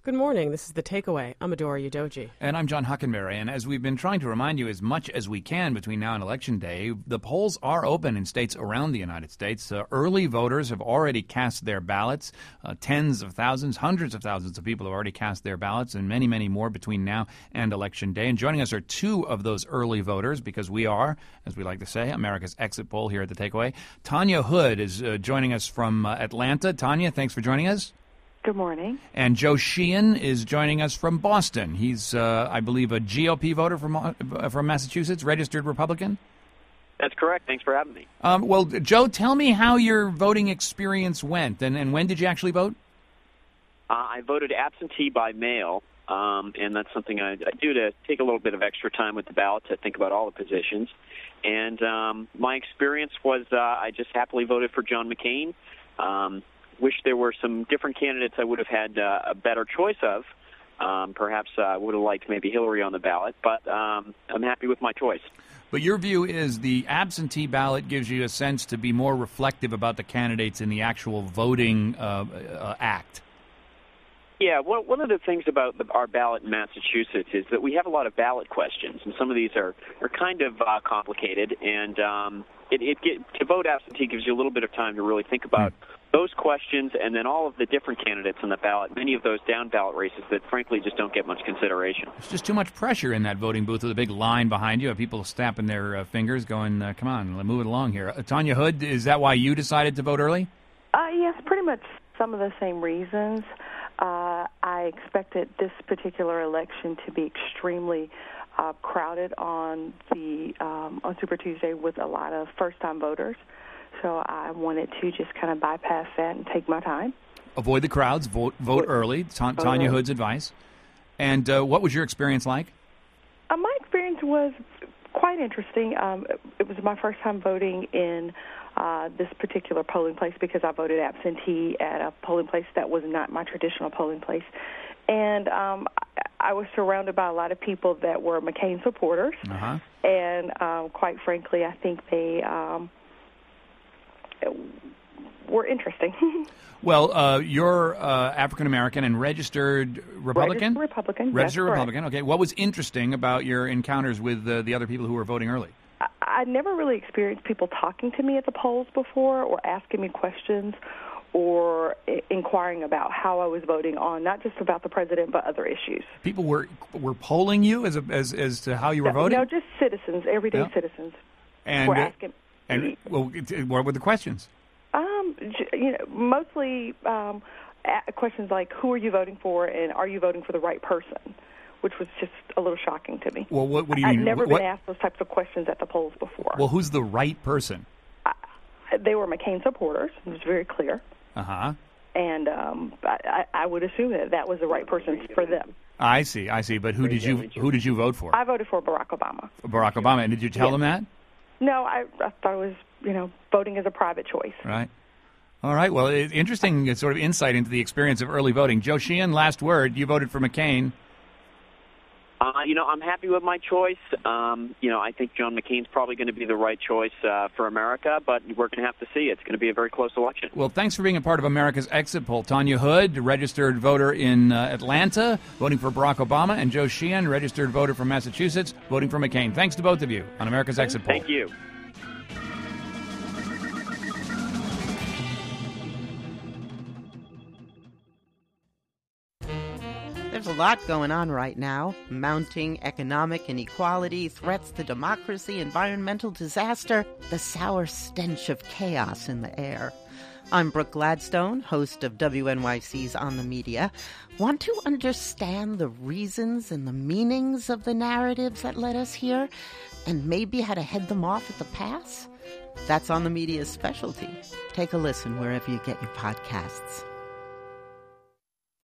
Good morning. This is The Takeaway. I'm Adora Udoji. And I'm John Huckenberry. And as we've been trying to remind you as much as we can between now and Election Day, the polls are open in states around the United States. Early voters have already cast their ballots. Tens of thousands, hundreds of thousands of people have already cast their ballots, and many, many more between now and Election Day. And joining us are two of those early voters, because we are, as we like to say, America's exit poll here at The Takeaway. Tanya Hood is joining us from Atlanta. Tanya, thanks for joining us. Good morning. And Joe Sheehan is joining us from Boston. He's, I believe, a GOP voter from Massachusetts, registered Republican? That's correct. Thanks for having me. Well, Joe, tell me how your voting experience went, and when did you actually vote? I voted absentee by mail, and that's something I do to take a little bit of extra time with the ballot to think about all the positions. And my experience was I just happily voted for John McCain. Wish there were some different candidates I would have had a better choice of. Perhaps I would have liked maybe Hillary on the ballot, but I'm happy with my choice. But your view is the absentee ballot gives you a sense to be more reflective about the candidates in the actual voting act. Yeah, one of the things about our ballot in Massachusetts is that we have a lot of ballot questions, and some of these are kind of complicated, and to vote absentee gives you a little bit of time to really think about those questions, and then all of the different candidates on the ballot, many of those down-ballot races that, frankly, just don't get much consideration. There's just too much pressure in that voting booth with a big line behind you, people snapping their fingers, going, come on, let's move it along here. Tanya Hood, is that why you decided to vote early? Yes, pretty much some of the same reasons. I expected this particular election to be extremely crowded on Super Tuesday with a lot of first-time voters. So I wanted to just kind of bypass that and take my time. Avoid the crowds, vote early, Tanya Hood's advice. And what was your experience like? My experience was quite interesting. It was my first time voting in this particular polling place because I voted absentee at a polling place that was not my traditional polling place. And I was surrounded by a lot of people that were McCain supporters. Uh-huh. And quite frankly, I think they were interesting. Well, you're African-American and registered Republican? Registered Republican. Okay. What was interesting about your encounters with the other people who were voting early? I never really experienced people talking to me at the polls before or asking me questions or inquiring about how I was voting on, not just about the president, but other issues. People were polling you as to how you were voting? No, just citizens, everyday citizens were asking. And what were the questions? Mostly questions like, who are you voting for, and are you voting for the right person? Which was just a little shocking to me. Well, what do you mean? I'd never been asked those types of questions at the polls before. Well, who's the right person? They were McCain supporters. It was very clear. Uh-huh. And I would assume that was the right person for them. I see. But who did you vote for? I voted for Barack Obama. Barack Obama. And did you tell them that? No, I thought it was, voting as a private choice. Right. All right. Well, interesting sort of insight into the experience of early voting. Joe Sheehan, last word. You voted for McCain. I'm happy with my choice. I think John McCain's probably going to be the right choice for America, but we're going to have to see. It's going to be a very close election. Well, thanks for being a part of America's Exit Poll. Tanya Hood, registered voter in Atlanta, voting for Barack Obama, and Joe Sheehan, registered voter from Massachusetts, voting for McCain. Thanks to both of you on America's Exit Poll. Thank you. There's a lot going on right now. Mounting economic inequality, threats to democracy, environmental disaster, the sour stench of chaos in the air. I'm Brooke Gladstone, host of WNYC's On the Media. Want to understand the reasons and the meanings of the narratives that led us here, and maybe how to head them off at the pass? That's On the Media's specialty. Take a listen wherever you get your podcasts.